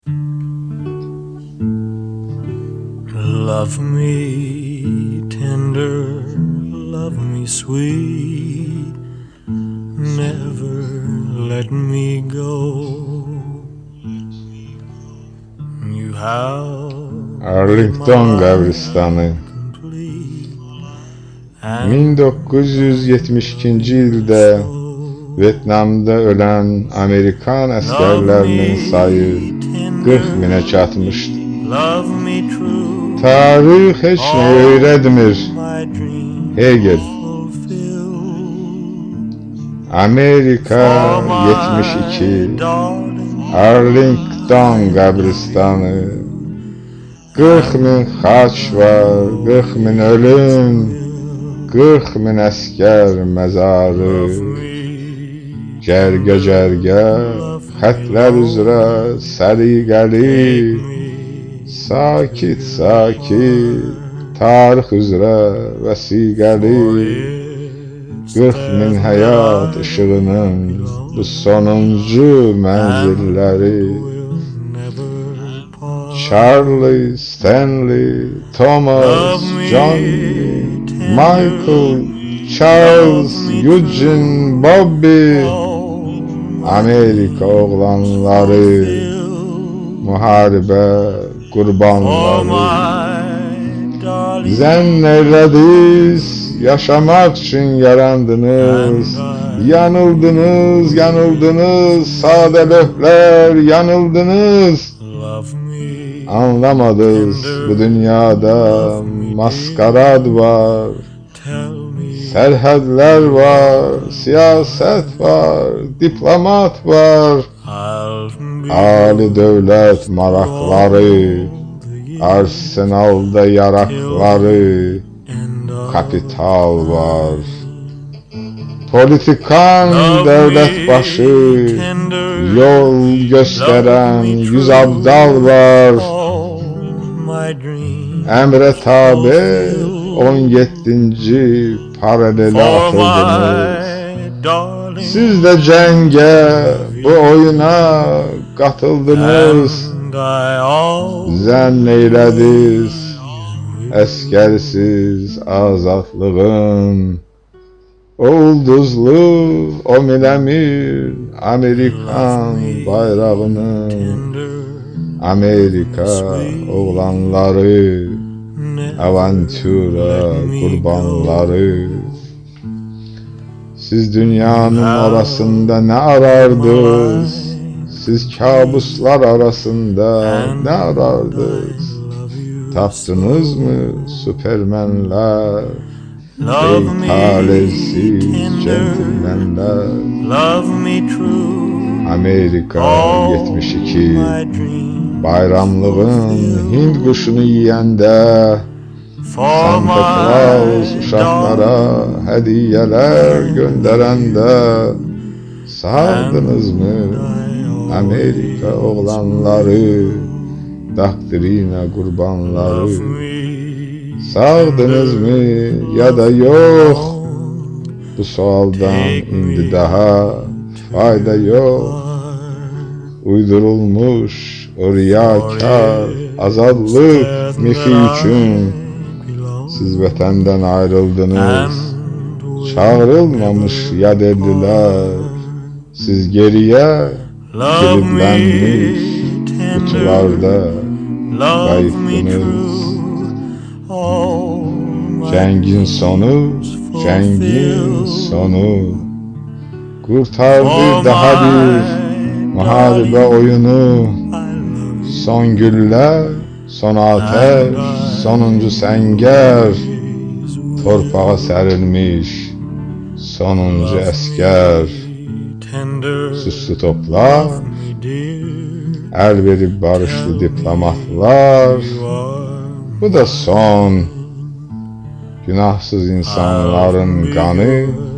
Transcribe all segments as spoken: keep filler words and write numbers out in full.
Love me tender, love me sweet, never let me go. You have Arlington qəbristanı min doqquz yüz yetmiş ikinci ildə Vyetnamda ölən Amerikan əsgərlərinin sayı qırx minə çatmışdı. Tarix heç nə öyrətmir. Hegel. Amerika yetmiş iki Arlington qəbristanı, qırx min xaç var, qırx min ölüm, qırx min əskər məzarı. Cərgə-cərgə xətlər üzrə səliqəli, sakit-sakit tarix üzrə vəsiqəli. qırx min həyat işığının bu sonuncu mənzilləri. Charlie, Stanley, Thomas, John, Michael, Charles, Eugene, Bobby, Amerika oğlanları, müharibə qurbanları. Zənn elədiniz, yaşamaq üçün yarandınız, yanıldınız, yanıldınız, sadəlövlər, yanıldınız. Anlamadınız, bu dünyada maskarad var, sərhədlər var, siyasət var, diplomat var, ali dövlət maraqları, arsenalda yaraqları, kapital var. Politikan devlet başı, yol gösteren yüz abdal var. Emre tabi on yeddinci paraleli atıldınız. Siz de cenge bu oyuna katıldınız. Zənn eylədiniz əskərsiz azadlığın, o ulduzlu, o miləmir Amerikan bayrağının. Amerika oğlanları, avantura qurbanları. Siz dünyanın arasında ne arardınız? Siz kabuslar arasında ne arardınız? Tapdınız mı süpermenler? Ey talihsiz centilmenler. Amerika yetmiş iki bayramlığın Hind quşunu yiyəndə, Santa Claus uşaqlara hədiyyələr göndərəndə, sağdınız mı Amerika oğlanları, doktrina qurbanları? Sağdınız mı ya da yox? Bu sualdan indi daha fayda yox. Uydurulmuş o riyakar azadlıq mifi üçün siz vətəndən ayrıldınız. Çağrılmamış yad eldilər. Siz geriyə kilidlənmiş qutularda qayıtdınız. Cəngin sonu, cəngin sonu qurtardı daha bir müharibə oyunu. Son güllər, son ateş, sonuncu səngər, torpağa sərilmiş sonuncu əskər. Süslü toplar, əl verib barışlı diplomatlar. Bu da son günahsız insanların qanı,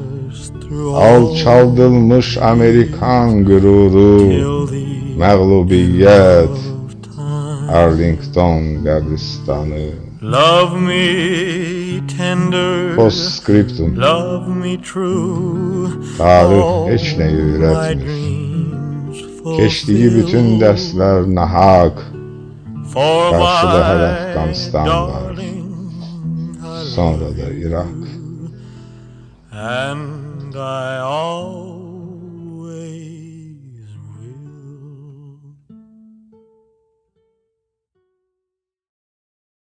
alçaldılmış Amerikan qüruru, məğlubiyyət, Arlington qəbristanı. Love me tender, Postscriptum. love me true. Tarix heç nə öyrətmir. My dreams Keçdiyi bütün dərslər nahaq. Qarşıda hər Əfqanistan var, sonra da İraq. And I